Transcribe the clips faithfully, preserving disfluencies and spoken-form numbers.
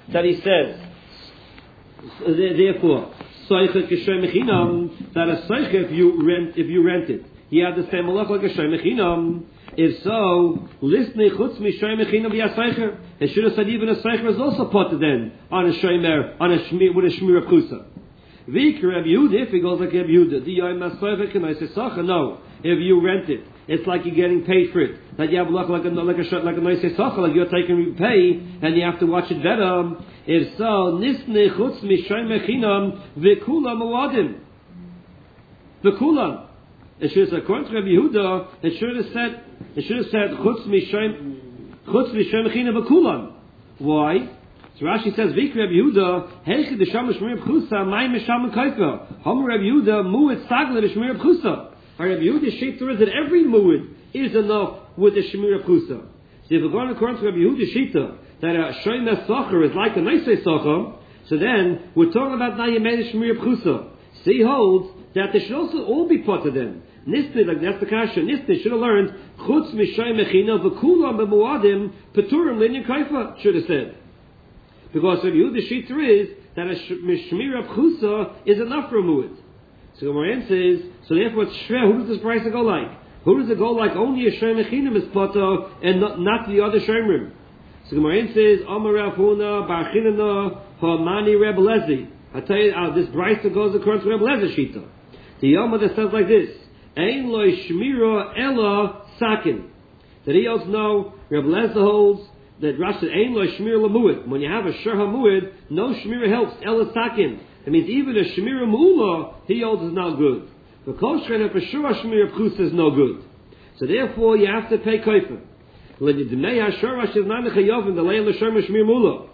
that he says, therefore, soicha kishay mechinam, that a soicha if you rent if you rent it, you have the same malach like a shoy mechinam. If so, listening chutz mishay mechinam v'yasoicher, it should have said even a soicher is also put then on a shomer on a shmir with a shmir pchusa. V'ikra Reb Yehuda, if it goes like Reb Yehuda, the yoy masoicher can I say socha? No, if you rent it, it's like you're getting paid for it. That you have luck like a like a like a nice socha, like you're taking pay and you have to watch it better. If so, nisne chutz mishay mechinam v'kula moadim v'kula. It should have said, according to Rabbi Yehuda, it should have said, it should have said, chutz mishem, chutz mishem mechina v'kulan. Why? So Rashi says, Vik Rabbi Yehuda, heichi d'sham l'shmir b'chusa, mai misham m'kaifa. Homer Rabbi Yehuda, mu'ed sagla d'shmir b'chusa. Rabbi Yehuda's shita is that every mu'ed is enough with the shmir b'chusa. So if we're going according to Rabbi Yehuda's shita, that a shoymes socher is like a nice socher, so then we're talking about now you made a shmir b'chusa. So he holds that they should also all be put to them. Nisni, like that's the kasha. Nisni should have learned chutz mishay mechina v'kulam b'muadim peturim linyan kaifa. Should have said, because Rabbi Yehuda's shita is that a shmira pchusa is enough for a muad. So Gemara says, so therefore it's shver. Who does this price go like? Who does it go like? Only a shem mechinim is poto and not, not the other shemrim. So Gemara says, Amar Rav Huna bar Chinana ha'mani Reb Lezi. I tell you, uh, this brisa goes according to Reb Lezer's shita. The Yoma that says like this. Ein loy shmira ella sakin. That he also know, Reb Lezer holds that Rashi said ein loy shmira lamuid. When you have a shur hamuid, no shmira helps ella sakin. It means even a shmira mu'ula he holds is not good. The kol shchena for sure a shmira pchus is no good. So therefore you have to pay kaifa. When you demay hashur Rashi is not mechayovin the leil l'shur shmira mu'ula.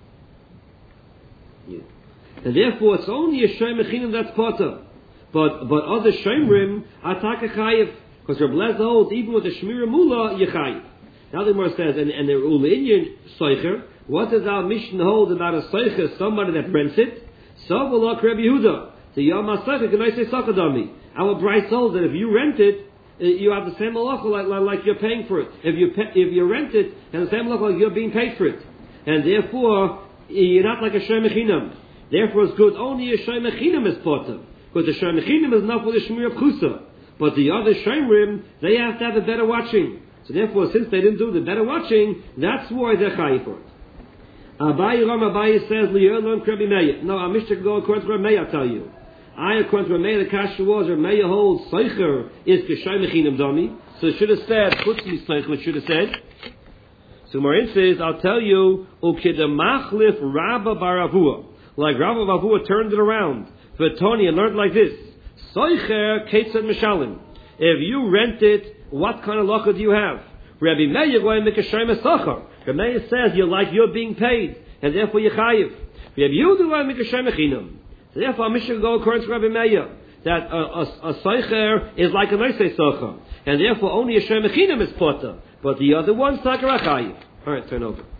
And therefore it's only a shur mechinim that's potter. But but other shemrim ataka chayiv, because Reb Lezer holds even with the shmira mula yechayiv. Now the Gemara says, and and the ulinyan soicher. What does our Mishnah hold about a soicher, somebody that rents it? So v'lok Reb Yehuda. So yom hasoicher can I say sakadami? Our Bryce holds that if you rent it, you have the same halacha like, like like you're paying for it. If you pay, if you rent it, and the same halacha like you're being paid for it, and therefore you're not like a shem mechinam. Therefore it's good only a shem mechinam is potter. Because the Shemir Chinim is not for the Shemir Pchusa. But the other Shemrim, they have to have a better watching. So therefore, since they didn't do the better watching, that's why they're chayiv for it. Abayi Ram Abayi says, Li'elon Krebi Meya. No, our Mishnah can go according to Rameya, I tell you. I, according to Rameya, the Kasha was, Rameya holds, Seicher is K'Shemir Chinim Dami. So it should have said, Chutz Mi Seicher, it should have said. So Marin says, I'll tell you, Ukidamachlif Rabba Baravua. Like Rabba Baravua turned it around. Tony and learned like this: Soicher Ketzad Mishalim. If you rent it, what kind of lacha do you have? Rabbi Meir going to make a shayma sachar. Rabbi Meir says you're like you're being paid, and therefore you're chayiv. Rabbi Yehuda going to make a shayma chinam. So therefore, our Mishnah go according to Rabbi Meir that a, a, a soicher is like a noisei sachar, and therefore only a shayma chinam is potter, but the other one's like a chayiv. All right, turn over.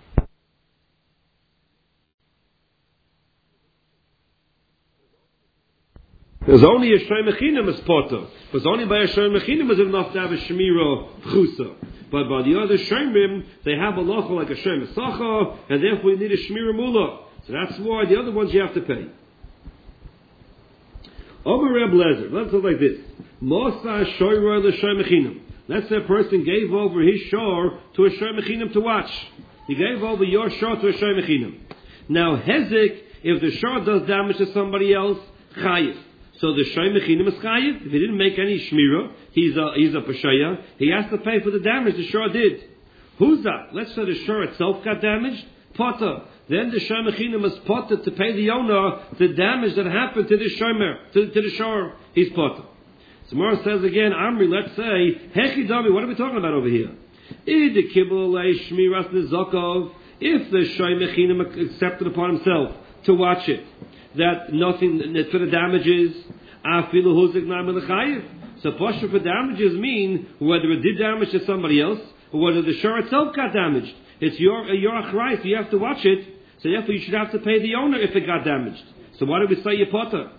There's only a Shem Mechinim is potter. Because only by a Shem Mechinim is enough to have a Shemira Pchusa. But by the other Shemrim, they have a locha like a Shem Sacha, and therefore you need a Shemira Mula. So that's why the other ones you have to pay. Over Reb Lezer, let's look like this. Mosa Shoyra the Shem Mechinim. Let's say a person gave over his shore to a Shem Mechinim to watch. He gave over your shore to a Shem Mechinim. Now Hezek, if the shore does damage to somebody else, Chayiv. So the Shoy Mechinim is chayiv. If he didn't make any shmira, he's a he's a pashaya. He has to pay for the damage the shore did. Who's that? Let's say the shore itself got damaged. Potter. Then the Shoy Mechinim is potter to pay the owner the damage that happened to the shomer to, to the shore. He's potter. So Mara says again, Amri. Let's say Hechi Dami. What are we talking about over here? If the Shoy Mechinim accepted upon himself to watch it, that nothing that for the damages, so posture for damages mean whether it did damage to somebody else or whether the shore itself got damaged. It's your your achrayis, you have to watch it, so therefore you should have to pay the owner if it got damaged. So why do we say Yepota?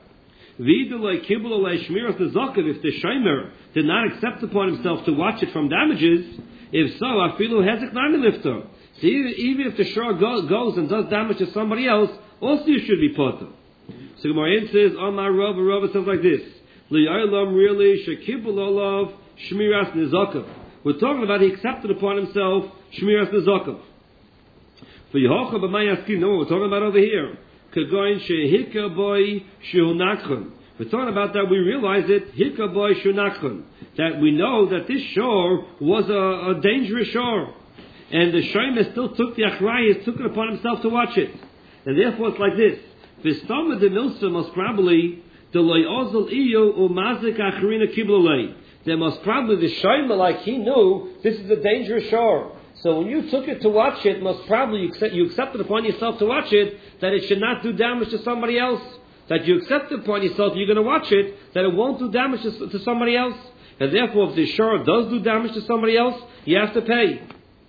If the shomer did not accept upon himself to watch it from damages, if so, afilu hezek nami lifter. So even, even if the shor go, goes and does damage to somebody else, also you should be potter. So Gemara says, Amar Rava, Rava says like this, Li'aylam really shekibul olav shmiras nizakav. We're talking about he accepted upon himself shmiras nizakav. For Yehocha b'mayaskim, no, we're talking about over here. Kagoin shehika boy shehunachon. We're talking about that we realize it, hika boy shehunachon. That we know that this shore was a, a dangerous shore. And the Shomer still took the achrayas, took it upon himself to watch it. And therefore it's like this. V'stama de milsa most probably, the loy ozal iyo umazik achrina kiblolei. There must probably, the Shomer, like he knew, this is a dangerous shore. So when you took it to watch it, most probably you, accept, you accepted upon yourself to watch it, that it should not do damage to somebody else. That you accepted upon yourself, you're going to watch it, that it won't do damage to, to somebody else. And therefore, if the shore does do damage to somebody else, you have to pay.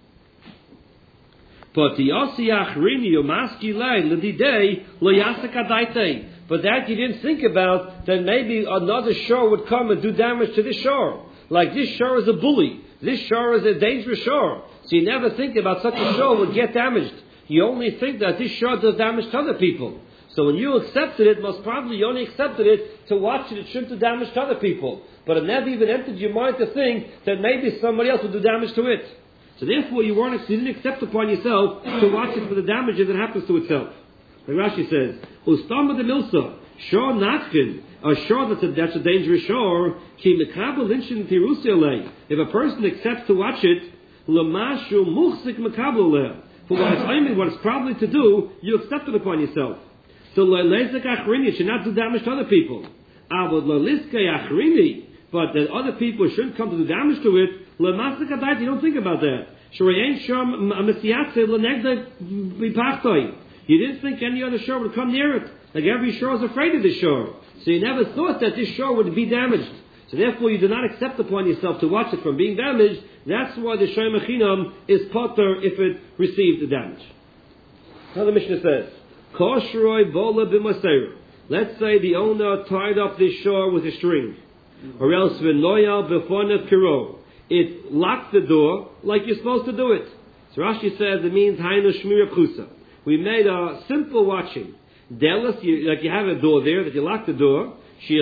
But the Osiyachrini Yomaski Lay Lididei Loyasakadaite. But that you didn't think about, that maybe another shore would come and do damage to this shore. Like this shore is a bully. This shore is a dangerous shore. So you never think about such a shore would get damaged. You only think that this shore does damage to other people. So when you accepted it, most probably you only accepted it to watch it. It shouldn't do damage to other people. But it never even entered your mind to think that maybe somebody else would do damage to it. So therefore you weren't, you didn't accept upon yourself to watch it for the damages that happens to itself. Like Rashi says, Ustama de Milsa, shore natkin, a shore that's a, that's a dangerous shore, ki mekabel linchin tirusiale. If a person accepts to watch it, lamashu muchsik mekabel leh. For what it's aiming, what it's probably to do, you accept it upon yourself. So le'lezik achrini, should not do damage to other people. Avod le'liske achrini, but that other people shouldn't come to do damage to it, le'masik adait, you don't think about that. Shreyein sham amesiyatze le'negda bipachtoi. You didn't think any other shore would come near it. Like every shore is afraid of this shore. So you never thought that this shore would be damaged. So therefore you do not accept upon yourself to watch it from being damaged. That's why the Shomer Chinam is potter if it received the damage. Now the Mishnah says, Koshroi bola b'maseir. Let's say the owner tied up this shore with a string. Or else v'noyal b'fonav kiro. It locked the door like you're supposed to do it. So Rashi says it means hainu shmira pchusa. We made a simple watching. Delas, you, like you have a door there, that you lock the door.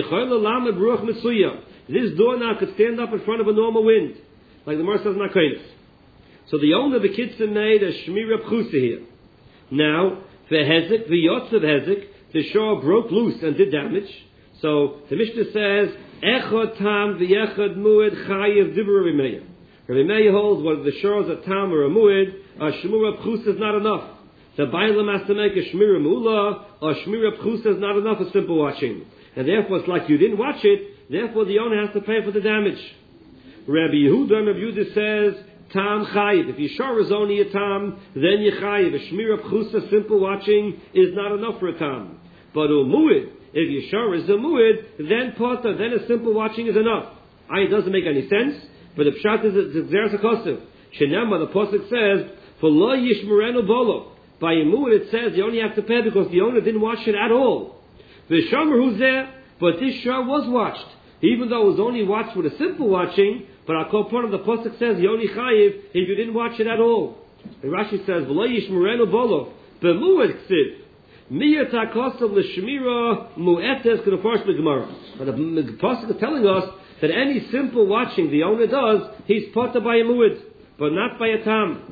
This door now could stand up in front of a normal wind. Like the Mar says in Akainis. So the owner of the Kitzur made a shmira pchusa here. Now, the hezek, the yotzav hezek, the shore broke loose and did damage. So the Mishnah says, Echad tam v'yechad mued chayev dibur Rabbi Meir. Rabbi Meir holds whether the shore is a tam or a mued, a shmira pchusa is not enough. The Bailam has to make a shmira mula, or shmira pchusa is not enough for simple watching. And therefore it's like you didn't watch it, therefore the owner has to pay for the damage. Rabbi Yehuda, Rabbi Yehuda says, tam chayiv. If your shore is only a tam, then you chayiv. A shmira pchusa, simple watching, is not enough for a tam. But a muid, if your shore is a muid, then potter, then a simple watching is enough. I, it doesn't make any sense, but the pshat is the Zeres HaKosev. Shenema, the Pasuk says, for lo yishmerenu bolo. By a mu'ud it says you only have to pay because the owner didn't watch it at all. The shomer who's there, but this shore was watched. Even though it was only watched with a simple watching, but our part of the pasuk says you only chayiv if you didn't watch it at all. And Rashi says, V'lo yishmerenu bolo, b'mu'ud ksiv, miyat ha'kosav l'shmira mu'etes k'nefarsh b'gemara. But the pasuk is telling us that any simple watching the owner does, he's potter by a mu'ud, but not by a tam.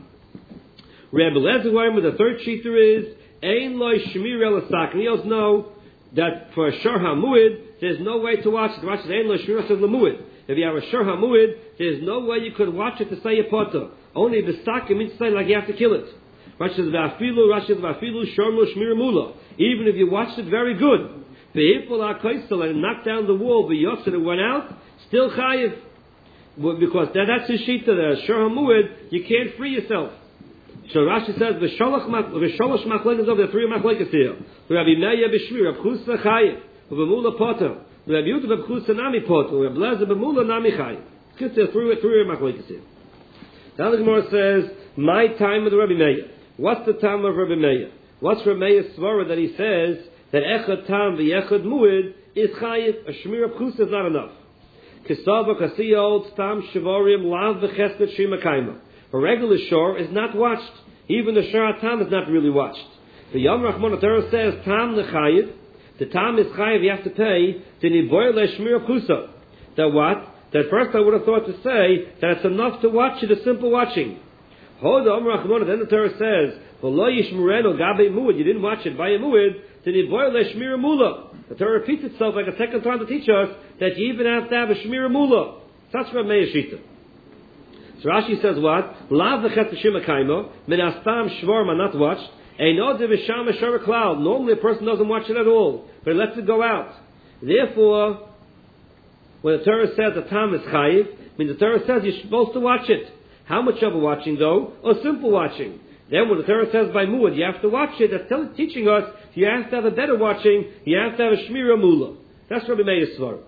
Rabbi Lezer with the third sheeter is Ein loy shmir el asak. And he also know that for a shor hamuid, there's no way to watch it. Watch it. Ein loy shmir el lamuid. If you have a shor hamuid, there's no way you could watch it to say a potter. Only the stock means to say like you have to kill it. Rashi says v'afilu, Rashi says v'afilu shor lo shmir mula. Even if you watched it very good, v'hipol ha'koisel and knocked down the wall, v'yotz and it went out, still chayiv. Because that, that's his sheeter there. Shor hamuid, you can't free yourself. So Rashi says v'sholosh machlekes of the three machlekes here. Rabbi Meir b'shmir, Rabbi Chusa chayiv, v'b'mula potter, Rabbi Yehuda b'chusa nami potter, Rabbi Lezer b'mula nami chayiv. It's the three three machlekes here. Now the Gemara says, my time with Rabbi Meir. What's the time of Rabbi Meir? What's Rabbi Meir's svara that he says that echad tam v'echad muid is chayiv? A shmir b'chusa is not enough. Kisava kasiyot tam shavorim lav v'chesed shima kaima. A regular shore is not watched. Even the Shara Tam is not really watched. The Yom Rachman, the Torah says, Tam Nechayiv. The Tam is Chayiv, you have to pay. To Niboy Leshmir Kusa. That what? That first I would have thought to say that it's enough to watch it, a simple watching. Hold Yom Rachman, then the Torah says, V'lo Yishmureno Gabe Muad. You didn't watch it by a Muad. To Niboy Leshmir Mula. The Torah repeats itself like a second time to teach us that you even have to have a Shmir Mula. That's from Meir Shita. So Rashi says what? Lav v'chet t'shima kaimo, min astam shvorm are not watched, ein od v'sham v'shara cloud. Normally a person doesn't watch it at all, but he lets it go out. Therefore, when the Torah says the tam is chayiv, I mean the Torah says you're supposed to watch it. How much of a watching though? Or simple watching. Then when the Torah says by muad, you have to watch it, that's tell, teaching us you have to have a better watching, you have to have a shmira mula. That's Rabbi Meir Svar.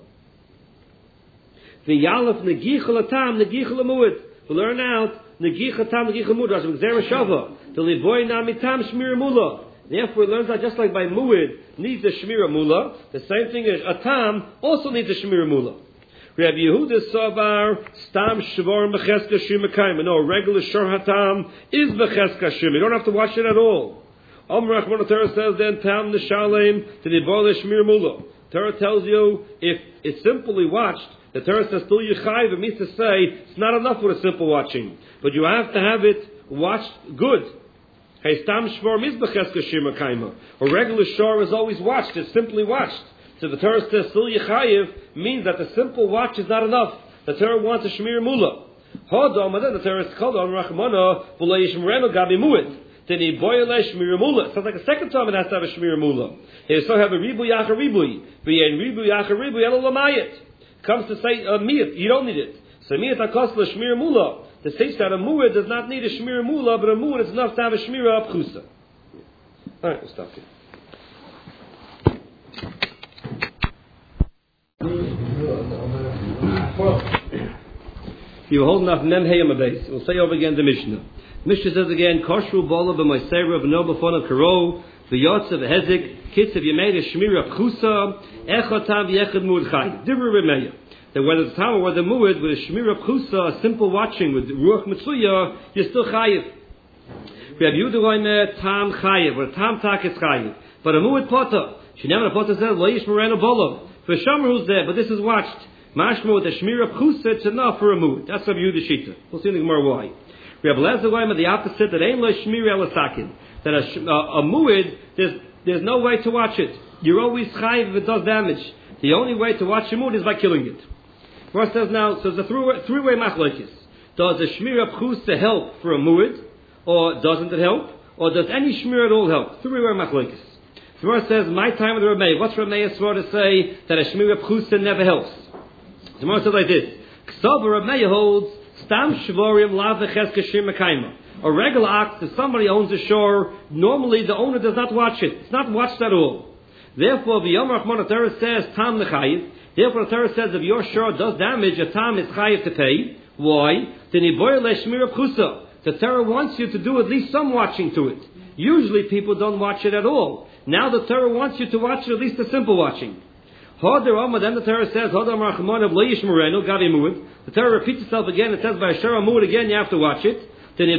V'yalef negicha latam negicha lamuad. We learn out negicha tam negicha muad. Rashi Gzera Shava to liboy na mitam shmira mula. Therefore, it learns out just like by muad needs a shmira mula. The same thing is a tam also needs a shmira mula. Rabbi Yehuda Savar stam shvar becheska shimakayim. No, regular shor hatam is becheska shim. You don't have to watch it at all. Amr Rachman Torah says then tam neshalem to liboy shmira mula. Torah tells you if it's simply watched. The Torah says still yichayv. It means to say it's not enough for a simple watching, but you have to have it watched good. Hey, stam shvar mizbecheska shima kaima. A regular shor is always watched. It's simply watched. So the Torah says still yichayv means that the simple watch is not enough. The Torah wants a shmir mula. Hodom, and then the Torah is called on rachmana v'lo yishmerenu gabi muad. Then he boyle shmir mula. Sounds like a second time it has to have a shmir mula. He so have a ribu yacha ribui. V'yen ribu yacha ribui elo lamayit. Comes to say a uh, miyat, you don't need it. So miyat akos la shmir mula. The states that a muad does not need a shmir mula, but a muad is enough to have a shmira up chusa. All right, we'll stop here. You were holding up mem heyam base. We'll say over again the Mishnah. Mishnah says again, kosher bola b'moisera v'no b'fon karo v'yotza v'hezik kids if you made a shmira chusa echad tam v'echad muad chay. Dibur remeya. That whether the tam or whether muad with a shmira chusa, a simple watching with ruach mitzuya, you're still chayiv. Rabbi Yehuda roime tam chayiv or tam tak is chayiv. But a muad potter, she never a potter says lo yishmerenu bolam. For shomer who's there, but this is watched. Mashma with a shmira chusa, it's enough for a muad. That's Rabbi Yehuda shita. We'll see in the Gemara why. Rabbi Lezer roime the opposite that ain't lo shmira elasakin. That a, a, a muad, there's there's no way to watch it. You're always chayiv if it does damage. The only way to watch a muad is by killing it. First says now, so it's a three-way, three-way machlokes. Does a shmira chusa help for a muad, or doesn't it help, or does any shmira at all help? Three-way machlokes. First says, my time with the Rameh. What's Rameh sworn to say that a shmira chusa never helps? The Gemara says like this: Ksav Rameh holds stam shvorim lav v'cheska shir mekayma. A regular ox, if somebody owns a shore, normally the owner does not watch it. It's not watched at all. Therefore, the Yom Rachman Torah says tam nechayiv. Therefore, the Torah says if your shore does damage, a tam is chayiv to pay. Why? The niboy le'shmira chusa. The Torah wants you to do at least some watching to it. Usually, people don't watch it at all. Now, the Torah wants you to watch it, at least a simple watching. Then the Torah says, the Torah repeats itself again. It says by Shara Muad again, you have to watch it.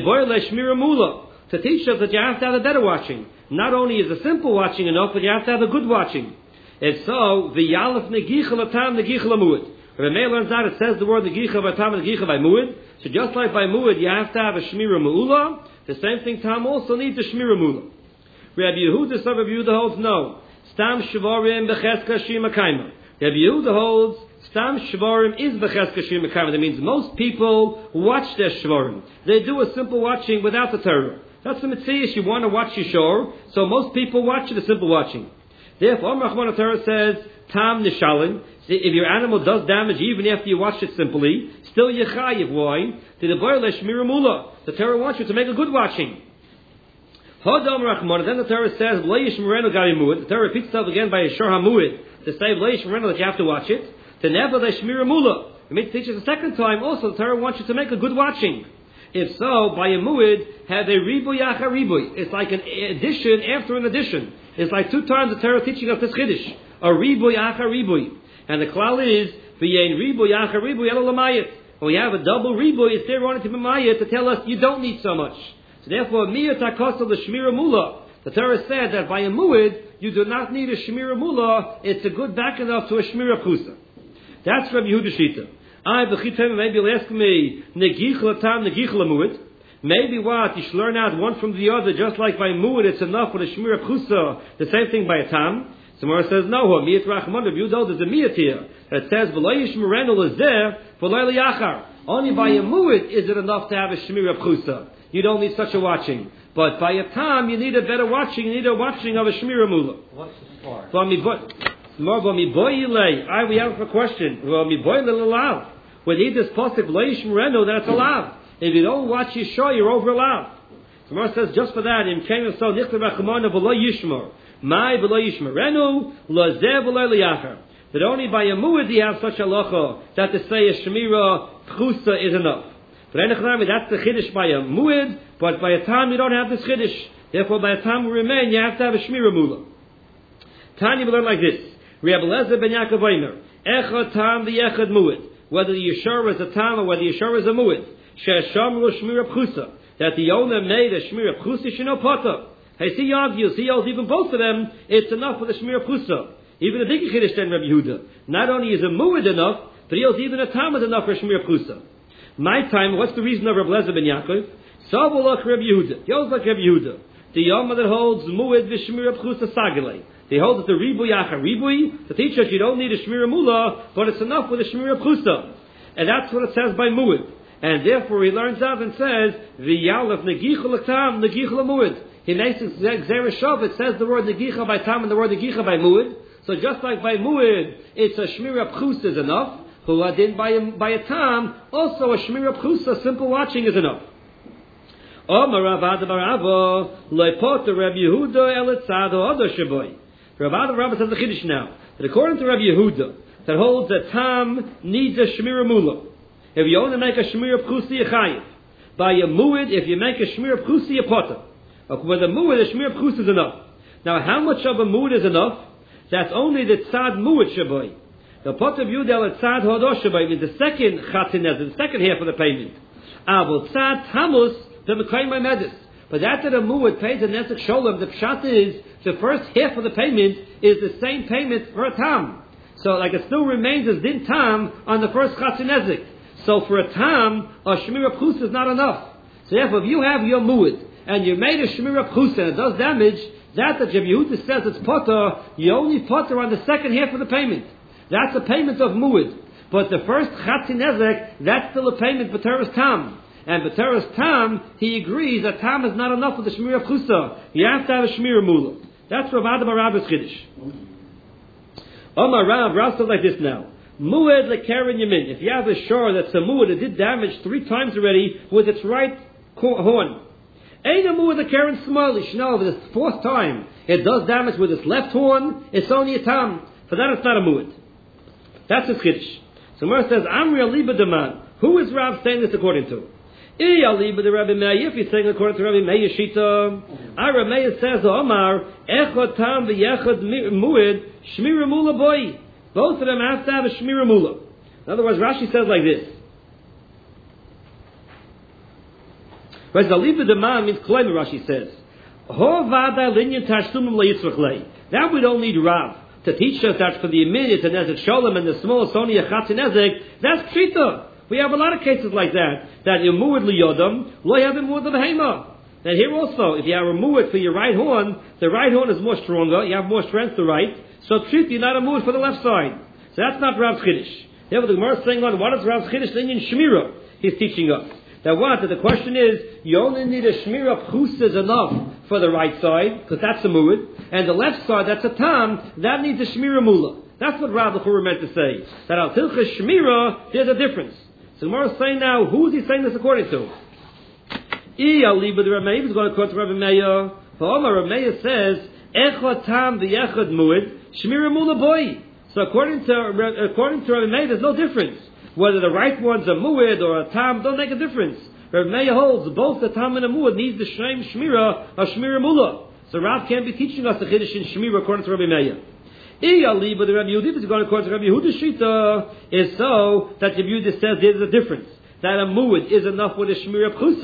To teach us that you have to have a better watching. Not only is a simple watching enough, but you have to have a good watching. And so, the Yalef Negicha Latam Negicha Lamuad. When Meir learns that, it says the word Negicha Latam Negicha by Muad. So just like by Muad, you have to have a Shmira Mu'ula. The same thing, Tam also needs a Shmira Mu'ula. Rabbi Yehuda, so Rabbi Yehuda holds no. Stam Shvarim Becheska Shima Kaima. Rabbi Yehuda holds Stam Shvarim is Becheska Shima Kaima. That means most people watch their Shvarim. They do a simple watching without the Torah. That's the mitzvah. You want to watch your shor, so most people watch it a simple watching. Therefore, Rachman Torah says Tam Nishalin. If your animal does damage even after you watch it simply, still Yechayiv. Why? To the Boyle Shmira Mula. The Torah wants you to make a good watching. Hodam Rachman. Then the Torah says Leish Merenu Gari Muad. The Torah repeats itself again by a Shor HaMuad to say Leish Merenu that you have to watch it. To never Shmira Mula. It means to teach us a second time. Also, the Torah wants you to make a good watching. If so, by a muad, have a ribuy acha ribuy. It's like an addition after an addition. It's like two times the Torah teaching us this chiddush. A ribuy acha ribuy. And the klal is, v'yein ribuy acha ribuy elo lamayit. When we have a double ribuy, it's there wanting to be mayit to tell us you don't need so much. So therefore, miyat hakosel the shmira mula. The Torah said that by a mu'id, you do not need a shmira mula. It's a good back enough to a shmira chusa. That's Rabbi Yehuda Shita. I, b'chitem, maybe you'll ask me, negichla tam, negichla mu'id. Maybe what? You should learn out one from the other, just like by mu'id, it's enough with a shmira chusa. The same thing by a tam. Somewhere says, no, miyat rachman, Rabbi Yehuda, there's a miyat here. It says, v'lo yishmerenu is there, v'lo liyachar. Only by a mu'id is it enough to have a shmira chusa. You don't need such a watching. But by a tam, you need a better watching. You need a watching of a shmira mula. What's the spark? More I we have a question. We need this pasuk loyishmerenu that it's allowed. If you don't watch Yeshua, you're over allowed. The Gemara says just for that in came so nichta rachamana v'lo yishmer. My v'lo yishmerenu lazeh v'lo liyachar. That only by a mu'id do you have such a halacha that to say a shmira chusa is enough. But anyway, that's the chiddush by a mu'id, but by a time you don't have this chiddush. Therefore, by a time we remain, you have to have a shmira mula. Tanya we learn like this: Rabbi Eliezer ben Yaakov Omer, echad tam v'echad mu'id. Whether the yeshur is a tam or whether the yeshur is a mu'id, she'eshamru shmira pchusa. That the owner made a shmira pchusa shino pata. Hey, see, he argues, he holds even both of them. It's enough for the shmira pchusa. Even a big chiddush then Rabbi Yehuda. Not only is a mu'id enough, but he holds even a tam is enough for shmira pchusa. My time, what's the reason of Rabbi Eliezer ben Yaakov? Savulach Rabbi Yehuda. He holds like Rabbi Yehuda. The Yoma that holds mu'id v'shmira pchusa sagale. They hold that the ribui yachar ribui to teach us you don't need a shmira mula, but it's enough with a shmira pchusa, and that's what it says by mu'id. And therefore he learns out and says v'yalef negicha l'tam negicha l'mu'id. He makes it zereshov. It says the word negicha by tam and the word negicha by mu'id. So just like by mu'id, it's a shmira pchusa is enough. Who are then by a, by a tam, also a shmira pchusa, simple watching is enough. Omar Rav Ada bar Ava leipot Rabbi Yehuda elitzad odo sheboy. Rav Ada bar Ava says the chiddush now that according to Rabbi Yehuda, that holds that tam needs a shmira mula. If you only make a shmira pchusa chayiv. By a mu'id, if you make a shmira pchusa pota. With a mu'id, a shmira pchusa is enough. Now, how much of a mu'id is enough? That's only the tzad mu'id sheboy. The pot of Yudel at Tzad Hodoshabay means the second Chatinez, the second half of the payment. Avol Tzad Tamus, the Mekayim Medis. But after the Mu'id pays the Nesek Sholem, the Pshat is, the first half of the payment is the same payment for a Tam. So, like it still remains as Din Tam on the first Chatinezek. So, for a Tam, a Shemira Pchus is not enough. So, therefore, if you have your Mu'id, and you made a Shemira Pchus and it does damage, that the Rabbi Yehuda says it's Potter, you only Potter on the second half of the payment. That's a payment of mu'id. But the first chatzin that's still a payment b'teres tam. And b'teres tam, he agrees that tam is not enough for the shmira pchusa. You have to have a shmira mula. That's Rav Ada bar Ava's chiddush. Omar Rav, Rav says like this now. Mu'id lekeren yamin. If you have a shore that's a mu'id, it did damage three times already with its right horn. Ain't a mu'id lekeren smalish. No, for the fourth time, it does damage with its left horn, it's only a tam. For that it's not a mu'id. That's his chiddush. So Mer says, Amri aliba deman. Who is Rav saying this according to? I aliba de Rabbi Meir. If he's saying according to Rabbi Meir Shita, our Rabbi Meir says, Omar, echad tam v'yechad mu'id, shmira mula boy. Both of them have to have a shmira mula. In other words, Rashi says like this. Whereas aliba deman means claim, Rashi says. Ho vada linyan tashlumim leyitzvach lei. That we don't need Rav to teach us that for the immediate and Nezek Sholem and the small Sony Achatzi Nezek, that's Pshita. We have a lot of cases like that. That you mu'id liyodam, lo yavim mu'id l'behema. And here also, if you have a mu'id for your right horn, the right horn is more stronger, you have more strength to right, so Pshita, you're not a mu'id for the left side. So that's not Rav's Chiddush. Therefore the Gemara is saying on what is Rav's Chiddush? The Indian Shmira he's teaching us. That what? That the question is, you only need a Shmira Pchus is enough for the right side, because that's a mu'id, and the left side, that's a tam, that needs a Shmira Mula. That's what Rav Lechura meant to say. That al tilcha Shmira, there's a difference. So Gemara is saying now, who is he saying this according to? I aliba the Rabbi Meir is going to quote Rabbi Meir. For Omar, Rabbi Meir says, Echad tam v'yechad mu'id, Shmira Mula boy. So according to, according to Rabbi Meir, there's no difference. Whether the right one's a mu'id or a tam, don't make a difference. Rabbi Meir holds both the tam and the mu'id needs the shem shmira or shmira mula. So Rav can't be teaching us the chiddush in shmira according to Rabbi Meir. Iyali, but the Rabbi Yehuda is going according to Rabbi Yehuda's shita is so that Rabbi Yehuda says there's a difference. That a mu'id is enough with a shmira pchusa,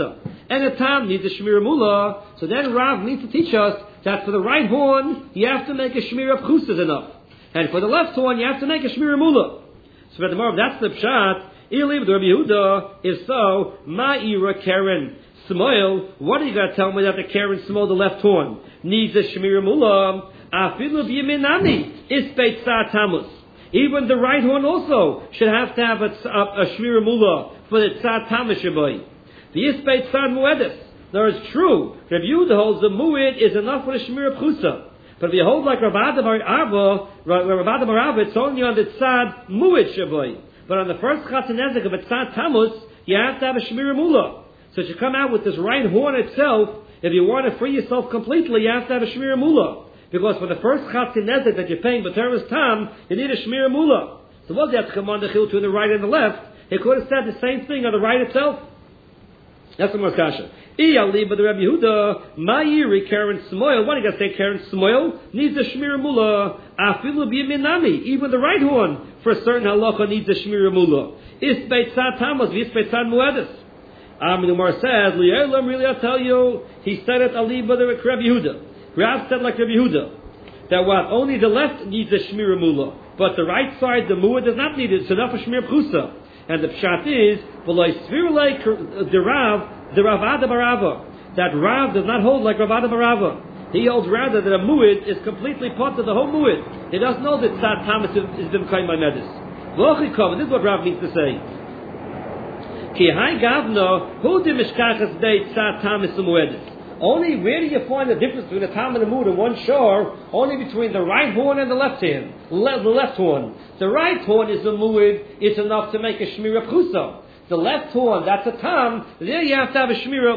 and a tam needs a shmira mula. So then Rav needs to teach us that for the right horn, you have to make a shmira pchusas enough. And for the left horn, you have to make a shmira mula. So for the more, that's the pshat. Ilib the Rabbi Yehuda, if so, ma'ira keren smoil. What are you going to tell me that the keren smoil, the left horn, needs a shmira mula? Afilu b'yeminami isbeit sa tamus. Even the right horn also should have to have a, a, a shmira mula for the tzad tamus shaboy. The isbeit tzad muedis. Now it's true. Rabbi Yehuda holds the mued is enough for the shmira pchusa. But if you hold like Rav Adam Bar Abba, Rav Adam Bar Abba, it's only on the tzad mued shaboy. But on the first chatzanezek of a tzad tamus, you have to have a shmira mula. So to come out with this right horn itself, if you want to free yourself completely, you have to have a shmira mula. Because for the first chatzanezek that you're paying b'teres tam, you need a shmira mula. So what do you have to come on the chil to the right and the left? He could have said the same thing on the right itself. That's the most kasha. Iyali, but the Rabbi Yehuda, ma'iri keren smoil. What are you going to say? Keren smoil needs a shmira mula. Afilu b'yeminami. Even the right horn for a certain halacha needs a shmira mula. Isbeit tzad tamas, v'isbeit tzad muedis. Amin Umar says, Li'elam, really I'll tell you, he said it ali, but the Rabbi Yehuda. Rav said like Rabbi Yehuda, that what? Only the left needs a shmira mula, but the right side, the mu'ah, does not need it. It's enough for shmira pchusa. And the pshat is, v'loi svirulei the Rav, the Rav Ada Barava, that Rav does not hold like Rav Ada Barava. He holds rather that a mu'id is completely part of the whole mu'id. He doesn't know that tzad tamas is been kaim by medis. V'ochikov, this is what Rav needs to say. Ki hai gavno, hu di mishkachas dei tzad tamas mu'edis. Only where do you find the difference between the tam and the mud in one shore? Only between the right horn and the left hand, le- the left horn. The right horn is a mu'id, it's enough to make a shmira pchusa. The left horn, that's a tam, there you have to have a shmira